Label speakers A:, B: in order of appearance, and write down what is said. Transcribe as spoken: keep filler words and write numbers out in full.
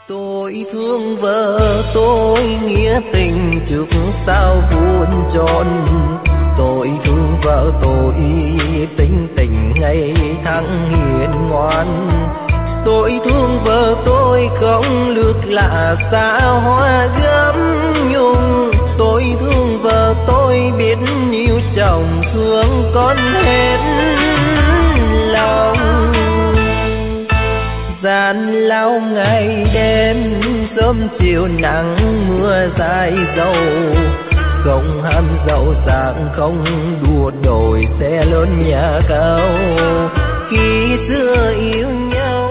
A: Tôi thương vợ tôi nghĩa tình trước sao buồn tròn. Tôi thương vợ tôi tính tình ngày tháng hiền ngoan. Tôi thương vợ tôi không lướt lạ xa hoa gấm nhung. Tôi thương vợ tôi biết yêu chồng thương con hết lòng. Gian lao ngày đêm sớm chiều nắng mưa dài dầu. Không ham giàu sang không đua đòi xe lớn nhà cao. Khi xưa yêu nhau